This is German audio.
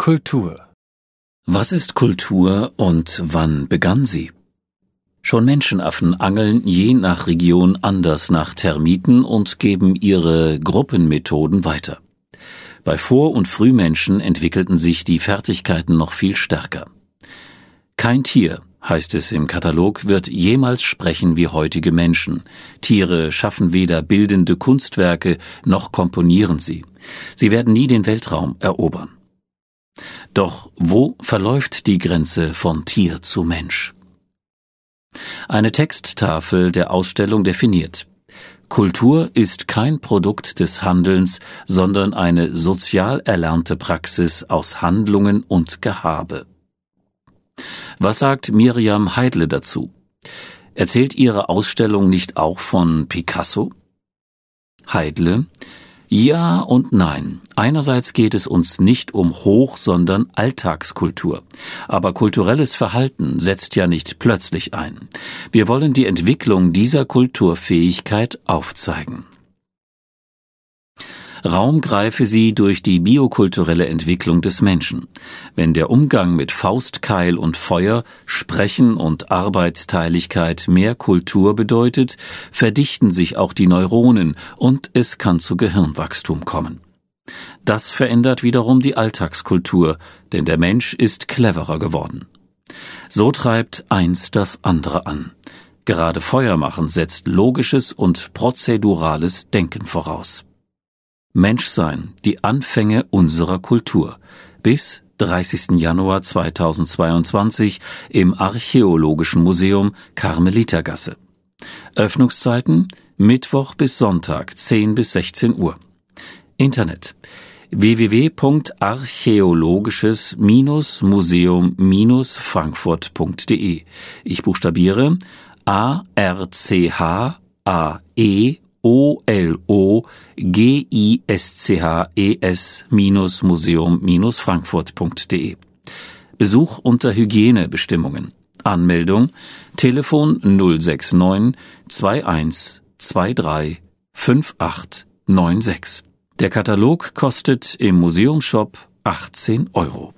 Kultur. Was ist Kultur und wann begann sie? Schon Menschenaffen angeln je nach Region anders nach Termiten und geben ihre Gruppenmethoden weiter. Bei Vor- und Frühmenschen entwickelten sich die Fertigkeiten noch viel stärker. Kein Tier, heißt es im Katalog, wird jemals sprechen wie heutige Menschen. Tiere schaffen weder bildende Kunstwerke, noch komponieren sie. Sie werden nie den Weltraum erobern. Doch wo verläuft die Grenze von Tier zu Mensch? Eine Texttafel der Ausstellung definiert: Kultur ist kein Produkt des Handelns, sondern eine sozial erlernte Praxis aus Handlungen und Gehabe. Was sagt Miriam Heidle dazu? Erzählt ihre Ausstellung nicht auch von Picasso? Heidle: Ja und nein. Einerseits geht es uns nicht um Hoch-, sondern Alltagskultur. Aber kulturelles Verhalten setzt ja nicht plötzlich ein. Wir wollen die Entwicklung dieser Kulturfähigkeit aufzeigen. Raum greife sie durch die biokulturelle Entwicklung des Menschen. Wenn der Umgang mit Faust, Keil und Feuer, Sprechen und Arbeitsteiligkeit mehr Kultur bedeutet, verdichten sich auch die Neuronen und es kann zu Gehirnwachstum kommen. Das verändert wiederum die Alltagskultur, denn der Mensch ist cleverer geworden. So treibt eins das andere an. Gerade Feuermachen setzt logisches und prozedurales Denken voraus. Menschsein, die Anfänge unserer Kultur. Bis 30. Januar 2022 im Archäologischen Museum Karmelitergasse. Öffnungszeiten Mittwoch bis Sonntag 10 bis 16 Uhr. Internet www.archäologisches-museum-frankfurt.de. Ich buchstabiere ARCHAEOLOGISCHES-museum-frankfurt.de. Besuch unter Hygienebestimmungen. Anmeldung Telefon 069 21 23 5896. Der Katalog kostet im Museumsshop 18 €.